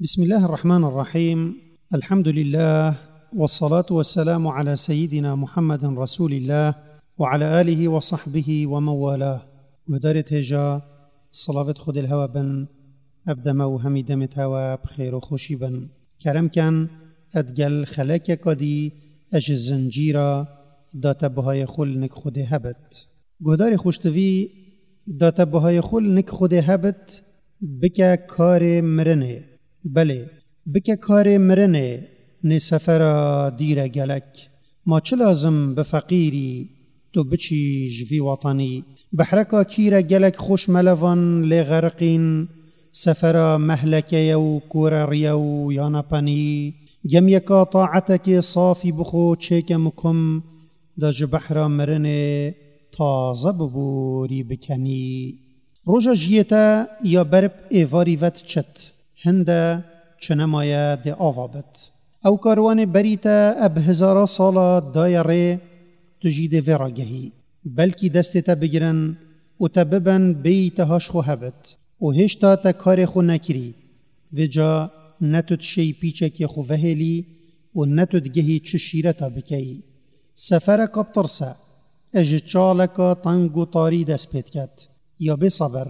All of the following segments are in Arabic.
بسم الله الرحمن الرحيم. الحمد لله والصلاة والسلام على سيدنا محمد رسول الله وعلى آله وصحبه ومن والاه. ودارت هجا صلاة خود الهوى بن أبدم وهمي دمت هوا بخير وخوشي بن كرم كان أدقل خلاك قدي أج الزنجيرة داتا بهای خل نك خود هبت گودار خوشتوی داتا بهای خل نك خود هبت بکا کار مرنه بله بکا کار مرنه نه سفر دیر گلک ما چه لازم بفقیری تو بچی جوی وطنی بحرکا کیر گلک خوش ملوان لغرقین سفر مهلکه و کورریه و یانپنی گم یکا طاعتك صافی بخو چیک مکم دا جبحر مرنه تازه ببوری بکنی روژا جیتا یا برب ایواری وط چت هنده چنمایه ده آوابت او کاروان بریتا اب هزارا سالا دایره تجید وراگهی بلکی دستتا بگرن و تببن بیتهاش خو هبت و هشتا تا کار خو نکری و جا نتود شی پیچه که خو وهلی و نتود گهی چشیرتا بکی سفر کب ترسه اجچالکا تنگ و تاری دست پید کت یا بصبر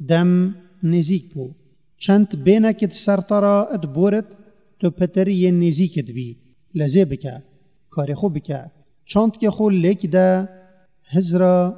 دم نزیک بو چند بینکت سرطرا ادبورت تو پتری نزیکت بی لزه بکه کار خو بکه چند که خو لیک ده هزرا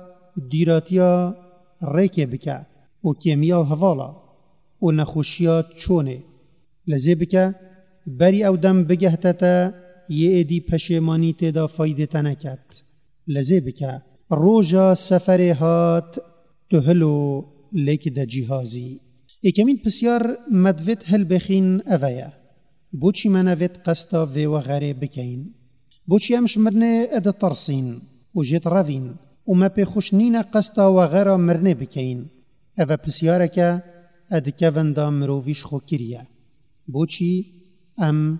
دیراتیا ریکه بکه و کیمیا حوالا و نخوشیا چونه لزه بکه بری او دم بگهتتا یه ایدی پشیمانی تیدا فایده تنکت لزه بکه روژا سفر هات تو هلو لیک ده جیهازی ایکمین پسیار مدوید هل بخین اویا بوچی منوید قستا و غره بکین بوچی همش مرنه اد ترسین و جیت روین و ما پی خوشنین قستا و غره مرنه بکین اوه پسیاره که اد کوندا مروویش خو کریه بوچی ام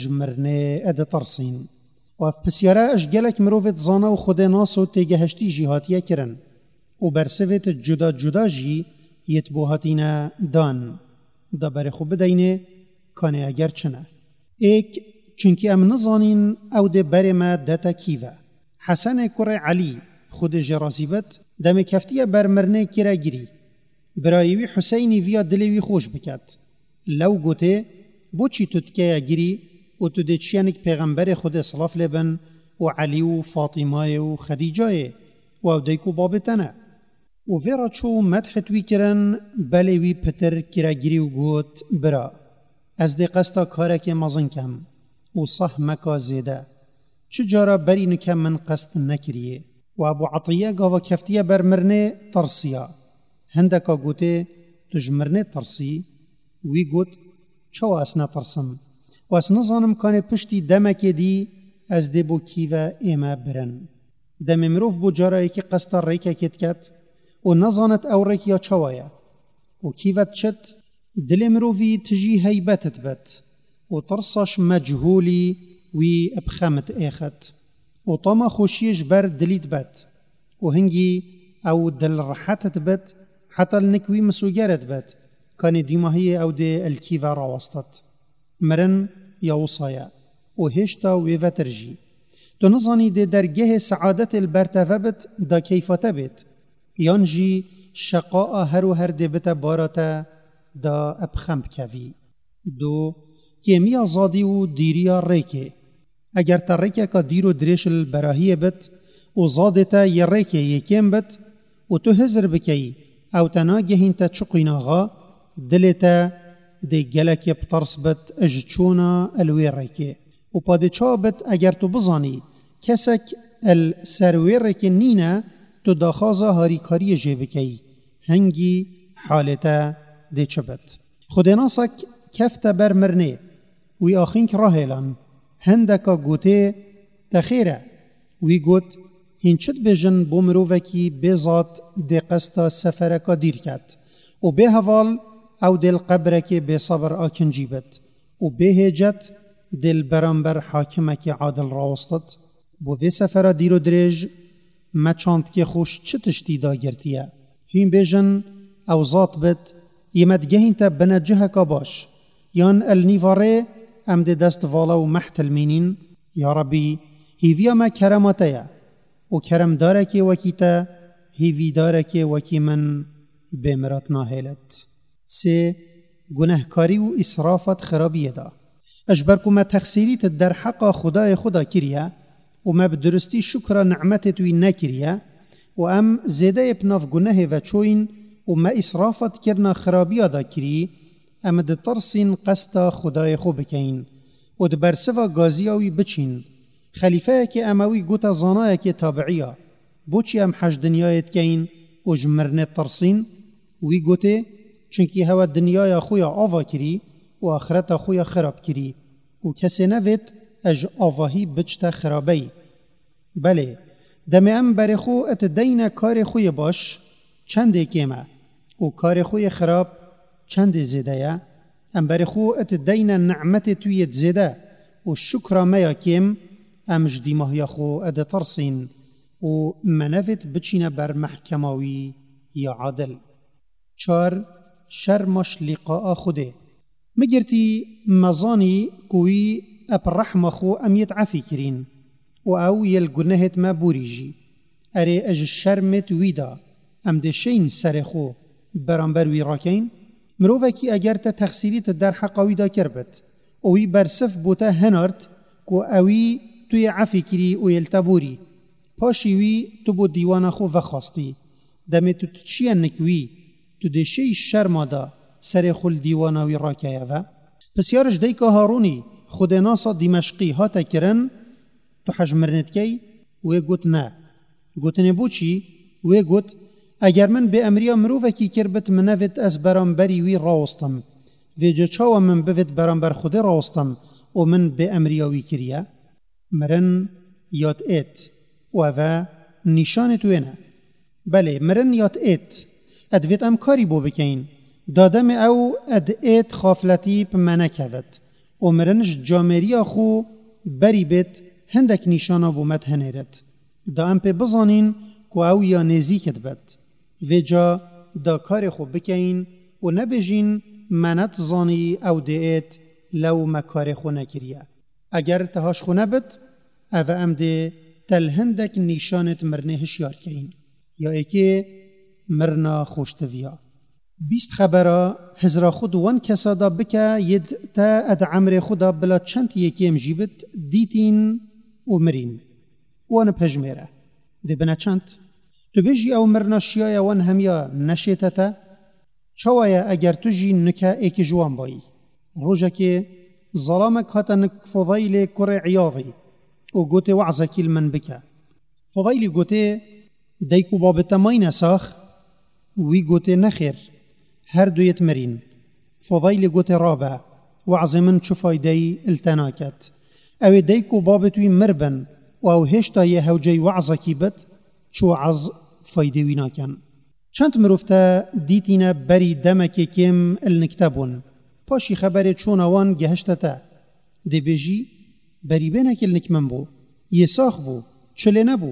اجمرنه اد ترسین و اف پسیاره اجگلک مرووید زانا و خود ناس و تیگهشتی جیهاتیه کرن و برسویت جدا جدا جی یتبوهاتینا دان دا بر خوب بدینه کانه اگر چنه ایک چونکی ام نزانین او ده بر ما دتا کیوه حسن کر علی خود جرازیبت دم کفتیه برمرنه کرا گیری برایوی حسینی ویا دلوی خوش بکد لو گوته بوچی تدکه گیری و تو ده چیانک پیغمبر خود صلاف لبن و علی و فاطمه و خدیجه و دیکو بابتنه و ویرا چو مدح توی کرن بلوی پتر کرا گیری و گوت برا از دی قستا کارک مزن کم و صح مکا زیده چجارا بری نکم من قست نکریه و ابو عطیه گاوا کفتیه برمرنه ترسیا هندکا گوته تجمرنه ترسی وی گوت چو اسنا ترسم و اس نظانم کانه پشتی دمک دی از دی بو کیوه ایما برن دم مروف بو جارایی که قستا ریکه کت کت و نظانت او ریکیا چوایا و کیوت چت دل مروفی تجی هیبتت بت و ترساش مجهولی وی ابخمت ایخت و طما خوشیش بر دلیت بت و هنگی او دل رحتت بت حتی النکوی مسوگرت بت کانی دیماهی او ده الکیوه راوستت مرن یا وصایا و هشتا ویوه ترجی تو نظانی ده درگه سعادت البرتفه بت دا کیفته بت یانجی شقاء هر و هر ده بتا باراتا دا ابخم بکوی دو کیمیا زادی و دیریا ریکه اگر تا ریکه که دیر و دریش البراهیه بت و زادتا ی ریکه یکیم بت و تو هزر بکی او تناگهین تا چقین آغا دلتا دی گلک بطرس بت اجچونا الوی ریکه و پادچا بت اگر تو بزانی کسک السروی ریکه نینا تو داخازا هاریکاری جیبکی هنگی حالتا دی چبت خود ناسک کفت برمرنه وی آخینک راهلان هندکا گوته تخیره وی گوت هینچت بجن بومرووکی بزاد دی قستا سفرکا دیر کت و به حوال او دل قبرکی به صبر آکن جیبت و به هجت دل برانبر حاکمک عادل راوستت بو به سفر دیر و دریج ما چاند که خوش چه تشتی دا گرتیه هین بجن او ذات بت یمدگهین تا بنجه کا باش یان النیواره ام ده دست والا و محتل مینین یا ربی هیویا ما کرماته و کرم داره که وکیتا هیوی داره که وکی من بمرات ناهلت. 3. گناهکاری و اسرافت خرابیه دا. اجبر که ما تخسیریت در حق خدای خدا کریه و ما بدرستی شکر نعمتت وی نکریه و ام زیده بناف گناه و چوین و ما اسرافت کرنا خرابیه دا کری ام ده ترسین قستا خدای خو بکین و ده برسوا گازیاوی بچین خلیفه که اموی گوتا زانای که تابعیه بوچی ام حج دنیایت کین و جمرنه ترسین وی گوته چونکی هوا دنیای خویا آوا کری و آخرت خویا خراب کری و کسی نوید اج آواهی بچتا خرابی. بله دم ام بر خو ات دین کار خوی باش چند کیمه و کار خوی خراب چند زیده یا ام بر خو ات دین نعمت تویت زیده و شکر میا کیم ام جدی ماهی خو اد ترسین و منوید بچینه بر محکماوی یا عادل. 4. شرمش لقاء خوده مگرتی مزانی کوی اپ رحم خو امیت عفی کرین و او یل گناهت ما بوریجی اره اج شرمت ویدا ام ده شین سر خو برانبر وی راکین مروفه کی اگر تا تخصیریت در حقاوی دا کربت اوی برصف بوتا هنارت کو اوی توی عفی کری و یلتا بوری پاشی وی تو بو دیوان خو وخواستی دمی تو چیه نکوی تو ده شی شرما دا سر خل دیواناوی راکیه و پس یارش دیکا هارونی خود ناسا دمشقی هاتا کرن تو حجمرنت کی وی گوت نه گوت نبو چی وی گوت اگر من به امریا مروفه کی کربت منوید از برانبری وی راستم و جا چاو من بوید برانبر خود راستم و من به امریاوی کریه مرن یاد ایت و اوه نشان توینه. بله مرن یاد ایت ادویت ام کاری بو بکین دادم او اد ایت خافلتی پمنه کبت و مرنش جامریا خو بری بیت هندک نشانا بو مد هنیرت دا ام پی بزانین که او یا نزیکت بد و جا دا کار خو بکین و نبجین منت زانی او دیت لو مکار خو نکریه اگر تهاش خو نبد او ام دی تل هندک نشانت مرنه هشیار کین یا ایکی مرنا خوشتویا. 20 خبره هزرا خود وان کسادا بکا ید تا اد عمر خدا بلا چند یکیم جیبت دیتین و مرین وان پجمیره دی بنا چند تو بیجی او مرنا شیای وان همیا نشیتتا چوایا اگر تو جی نکا ایک جوان بایی روژا که ظلامک هاتا نک فضایل کر عیاضی و گوته وعزکی المن بکا فضایلی گوته دیکو بابتا ماین ساخ وی گوته نخیر هر دویت مرین فضایلی گوته رابع وعز من چو فایدهی التناکت او دیکو بابتوی مربن و او هشتا یه هوجی وعزکی بد چو عز فایدهوی ناکن. چند مروفتا دیتینا بری دمکی کم النکتبون پاشی خبر چون اوان گهشتتا دی بیجی بری بینک النکمن بو یه ساخ بو چله نبو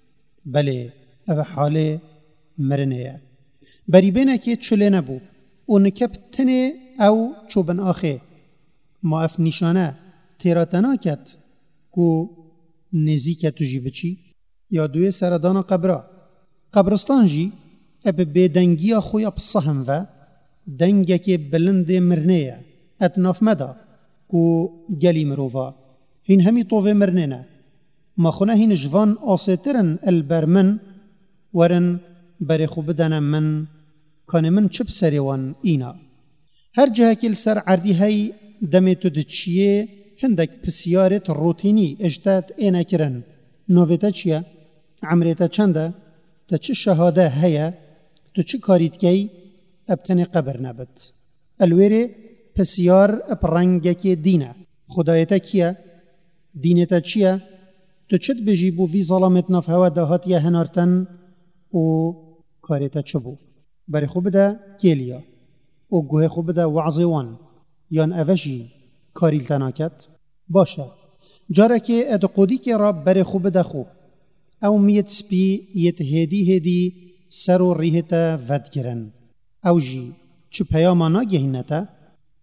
بله او حاله مرنه بری بینک چله نبو و نکب تنه او چوبن آخه ما اف نشانه تیراتنا کت کو نزیکت جی بچی یا دوی سردان قبرستان جی اب بدنگی خوی بصهم و دنگه که بلند مرنه اتناف مدا کو گلی مروفا هین همی طوه مرنه ما خونه هین جوان آسیترن البرمن ورن بری خوب بدن من کان من چپ سریوان اینا هر جه کل سر عردی های دمی تو دچیه هندک پسیارت روتینی اجتاد اینا کرن نویتا چیه؟ عمریتا چنده؟ تا چه شهاده هیا؟ تو چه کاریت کی؟ ابتن قبر نبت الویره پسیار اپرنگه که دینه خدایتا کیه؟ دینتا چیه؟ تو چت بجیبو وی ظلامت نفهوا دهات یا هنارتن و کاریتا چبو بری خوب ده کلیا و گوه خوب ده وعظوان یان اوشی کاریل تناکت باشه جاره که اد قودی که را بری خوب ده خوب او میت سپی یت هدی سر و ریهتا ود گرن او جی چو پیاما ناگهینتا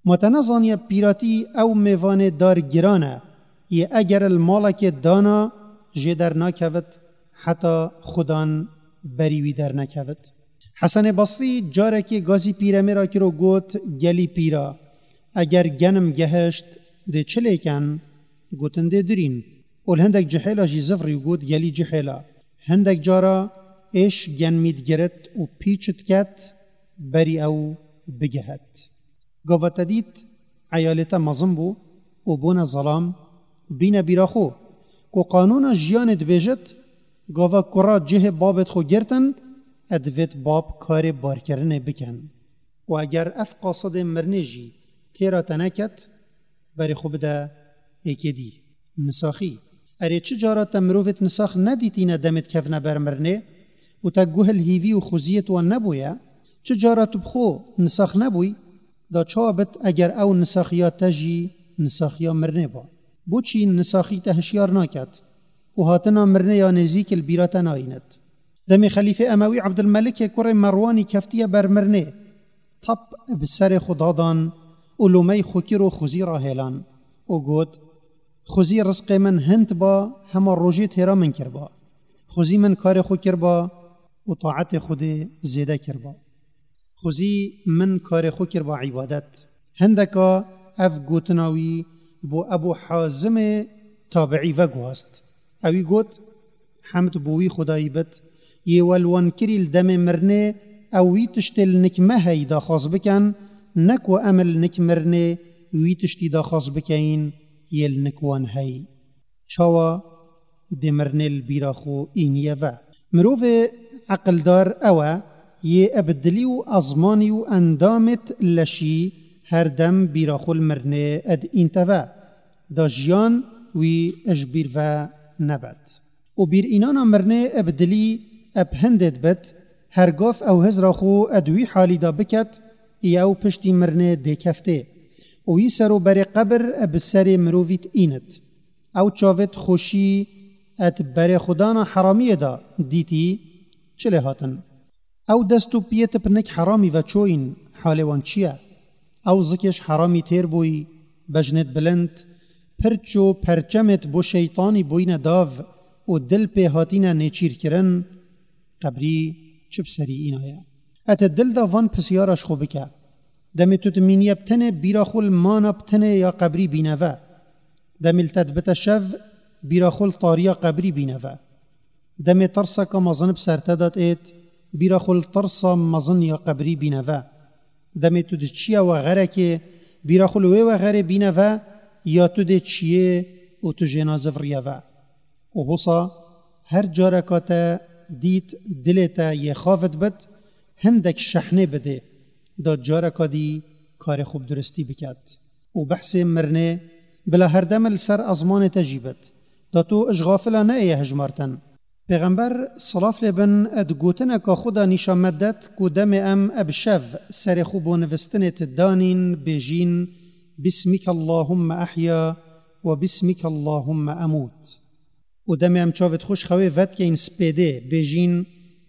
متنظانيا پیراتی او میوان دار گرانه یه اگر المالک دانا جه در نکوت حتی خودان بریوی در نکوت. حسن بصری جاره که گازی پیرمی را کرو گوت گلی پیرا اگر گنم گهشت ده چلی کن گوتن ده درین اول هندک جحیلا جی زفری گوت گلی جحیلا هندک جارا ایش گن مید گرد و پیچت کت بری او بگهت. گوات دید عیالتا مظم بو و بون ظلام بین بیراخو که قانون جیانت بیجت گوه کرا جه بابت خو گرتن ادویت باب کار بارکرنه بکن و اگر اف قاصد مرنه جی تیرا تنکت بری خوب ده ایکی دی. نساخی اره چه جارا تمروفت نساخ ندیتینه دمت کفنه برمرنه و تا گوهل هیوی و خوزیت و نبویه چه جارا تبخو نساخ نبوی دا چابت اگر او نساخیات تجی نساخیا مرنه با بوچی نساخی تهشیار ناکت و هاتنا مرنه یا نزیک البیرات ناینت. دمی خلیفه اموی عبدالملک کره مروانی کفتیه برمرنه طب بسر خدادان علومی خوکر و خوزی را هیلان و گود خوزی رزق من هند با همه روژی تیرا من کر با خوزی من کار خو کر با و طاعت خود زیده کر با خوزی من کار خو کر با عبادت. هندکا اف گوتناوی بو ابو حازم تابعی و گوست اوی گوت حمد بوی خدایی بد یه والوان کری الدم مرنه اوی تشتل نکمه هی دا خاص بکن نکو امل نکمرنه وی تشتی دا خاص بکین یل نکوان هی چاوا دمرنه البیراخو اینیه و مروف عقل دار اوه یه ابدلی و ازمانی و اندامت لشی هر دم بیراخو المرنه اد اینتوه دا جیان وی اجبیر و نبد و بیر اینانا مرنه ابدلی ابهندت بد هرگاف او هزراخو ادوی حالی دا بکت او پشتی مرنه ده کفته و وی سرو بر قبر اب سر مروویت اینت او چاوت خوشی ات بر خدانا حرامی دا دیتی چله هاتن او دستو پیت پنک حرامی و چوین حالوان چیه او زکش حرامی تیر بوی بجنت بلند پرچو پرچمت بو شیطانی بوین داو و دل پی هاتینا نیچیر کرن قبری چه بسری اینایا ات دل دا وان پسیارش خو بکه دمی تو تمینی بتنه بیراخول مانا بتنه یا قبری بینوه دمی التدبت شو بیراخول طاریا قبری بینوه دمی ترسا که مزن بسرتدات ایت بیراخول ترسا مزن یا قبری بینوه دمی تو دچیا و غره که بیراخول و غره بینوه یا تو دچیه و تو جنازه وریوه و بوسا هر جارکات دیت دلتا یه خافت بد هندک شحنه بده دا جارکا دی کار خوب درستی بکد و بحث مرنه بلا هر دم سر ازمان تجیبت دا تو اش غافلا نه هجمارتن. پیغمبر صلاف لبن ادگوتن که خدا نیشا مدد که دم ام ابشف سر خوب و نوستنت دانین بجین بسمك اللهم احیا و بسمك اللهم اموت و دم ام چاوت خوش خواه ود که این سپیده بجین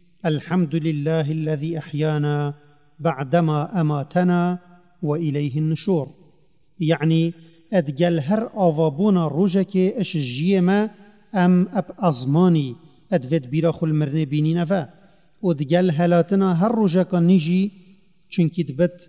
الحمد لله الذي احیانا بعدما اماتنا و الیه النشور یعنی ادگل هر آوابونا روژه که اش جیما ام اب ازمانی ادوید بیراخو المرنه بینینه و ادگل هلاتنا هر روژه که نیجی چونکی دبت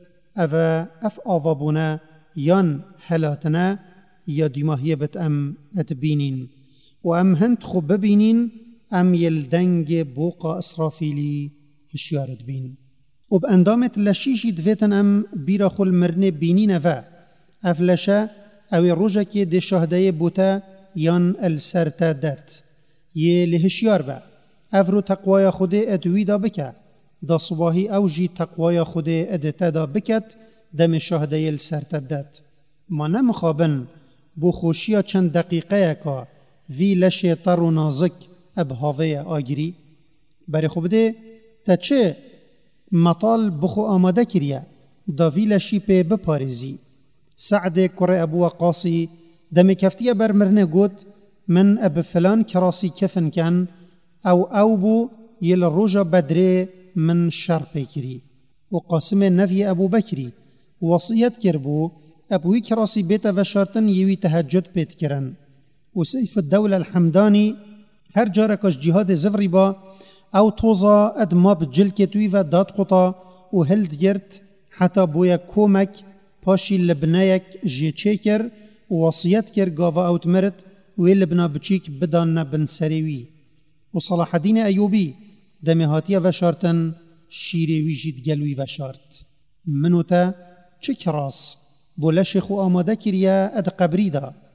اف آوابونا یان هلاتنا یا دیماهیه بت ام اتبینین و ام هند خوب ببینین ام یلدنگ بوقا اسرافیلی هشیارت بین و باندامت لشیشی دویتن ام بیراخو المرنه بینینه و اف لشه اوی روژه که ده شهده بوتا یان السرتا دت یه لهشیار با افرو تقوای خود ادوی دا بکه دا صباحی او جی تقوای خود ادتا دا بکت دم شهده السرتا دت ما نمخابن بو خوشیا چند دقیقه که وی لشه تر و نازک ابهاوه آگیری بری خوب ده تا چه مطال بخو آماده کریه دا وی لشی پی بپارزی. سعد كرة أبو وقاصي دم كفتية برمرنه قد من أب فلان كراسي كفن كان أو بو يل الرجا بدري من شر بكري وقاسم نفي أبو بكري وصيت كربو ابوی کراسی بیت و شارتن یوی تهجد پیت کرن و سیف الدولة الحمدانی هر جارکش جهاد زفری با او توزا ادما بجل توی و داد قطا و هلد گرد حتی بویا کومک پاشی لبنایک جیچه کر و وصیت کر گاوا اوت مرد و لبنا بچیک بدان بن سریوی و صلاح الدین ایوبی دمهاتیه و شارتن شیروی جید گلوی و شارت منو تا چه کراس بو لش خو آماده کریا اد قبری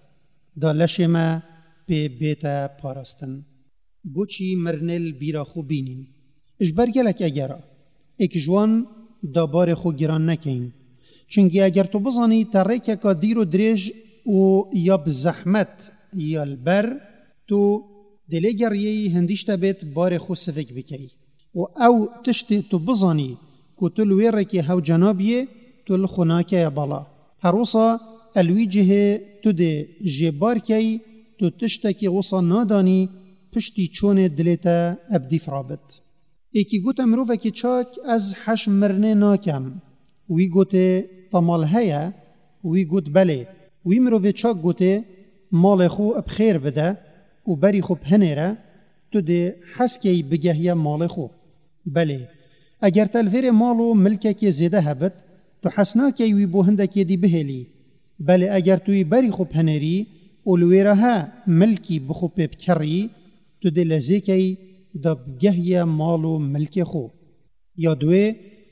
دا لش ما به بیتا پارستن بوچی مرنل بیرا خو بینین اجبر گلک اگرا ایک جوان دا بار خو گران نکین چونگی اگر تو بزانی تریک که دیر و دریج و یا بزحمت یا البر تو دلیگر یهی هندیشتا بیت بار خو سفک بکی و او تشتی تو بزانی که تو الویره که هاو جنابیه تو الخناکه یا بالا هروسا الویجه تو ده جبار کی تو تشتا که وصا نادانی پشتی چون دلیتا ابدی فرابت ایکی گوت امروفه که چاک از حش مرنه ناکم وی گوته طمال هیا وی گوت بله وی مروفه چاک گوته مال خو بخیر بده و بری خو بهنره تو ده حسکی بگهیه مال خو بله اگر تلفیر مالو ملکه که زیده هبت تو حسنا که وی بوهنده که دی بهلی بله اگر توی بری خو بهنری اولویره ها ملکی بخو بکری تو ده لزه که دا بگهیه مالو ملک خو یا دوی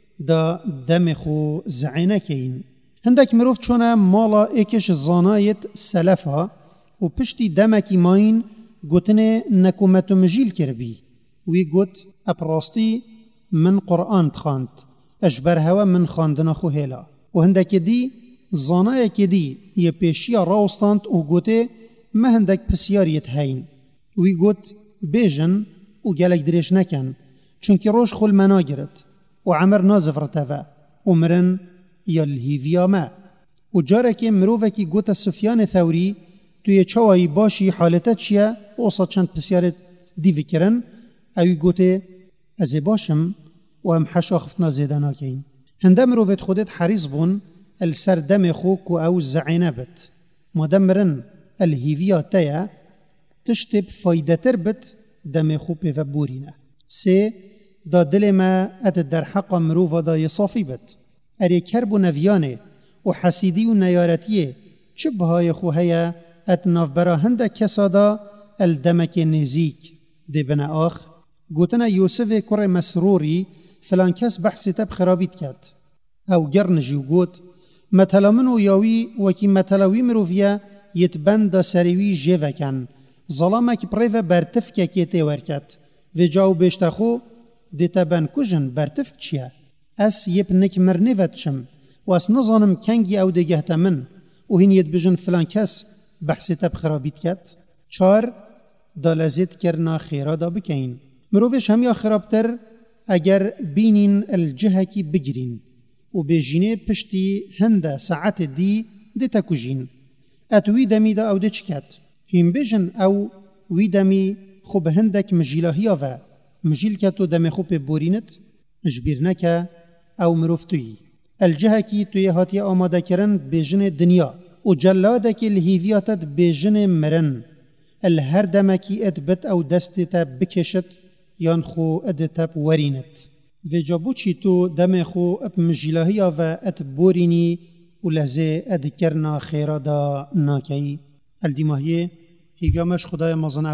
دا دم خو زعینه کهین هندک مروف چونه مالا ایکش زانایت سلفا و پشتی دمکی ماین گوتنه نکومتو مجیل کربی وی گوت اپراستی من قرآن تخاند اجبر هوا من خاندنا خو هلا و هندک دی زانای که دی یه پیشیا راوستاند و گوته ما هندک پسیاریت هین وی گوت بیجن و گلک دریش نکن چونکی روش خول منا گرد و عمر نازفرتوه و مرن یا الهیویا ما و جاره که مروفه که گوت سفیان ثوری توی چوایی باشی حالتت چیه و اصلا چند پسیارت دیوی کرن اوی گوته از باشم و هم حشا خفنا زیده ناکین هنده مروفت خودت حریص بون السر دم خوک و او زعینه بت مادم مرن الهیویا تیا تشتب فایده تر بت دم خوب و بورینه سه دا دل ما ات در حق مروفا دا یصافی بت اری کرب و نویانه و حسیدی و نیارتیه چه بهای خوهیه ات نافبرا هنده کسا دا الدمک نزیک دی بنا آخ گوتنا یوسف کر مسروری فلان کس بحثی تب خرابیت کد او گرنجی و گوت مثلا منو یاوی وکی مثلاوی مروفیا یتبند دا سریوی جیوه کن ظلامک پریو برتفکه که تیورکت و جاو بیشتخو دیتا بن کجن برتفک چیه؟ اس یب نک مرنه ودشم و اس نظانم کنگی او دیگه من و هین ید بجن فلان کس بحثی تب خرابیت کت 4 دا لزید کرنا خیرا دا بکین مروفش هم یا خرابتر اگر بینین الجهه کی بگیرین و بیجینه پشتی هنده ساعت دیتا کجین اتوی دمی دا او دی چکت هیم بیجن او وی دمی خوب هندک مجیلاهی و مجیل کتو دمی خوب بورینت اجبیر نکه او مروفتوی الجهه کی توی هاتی آماده کرن بیجن دنیا و جلاده کی الهیویاتت بیجن مرن الهر دمکی ادبت او دستتا بکشت یان خو ادتب ورینت و جابو چی تو دم خو اب مجیلاهی و ات بورینی و لزه ادکرنا خیرا دا ناکی الدیماهیه هیگامش خدای مزن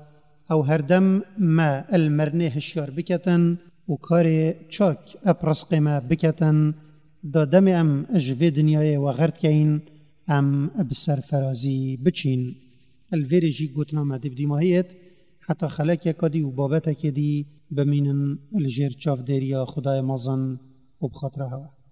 او هر دم ما المرنه هشیار بکتن و کار چاک اپرسق ما بکتن دا دم ام اجوه دنیای و غرد کین ام بسر فرازی بچین الویری جی گوتنا ما دیماهیت حتی خلق یکادی و بابت کدی بمینن الجیر چاف دیریا خدای مزن و بخاطره هوا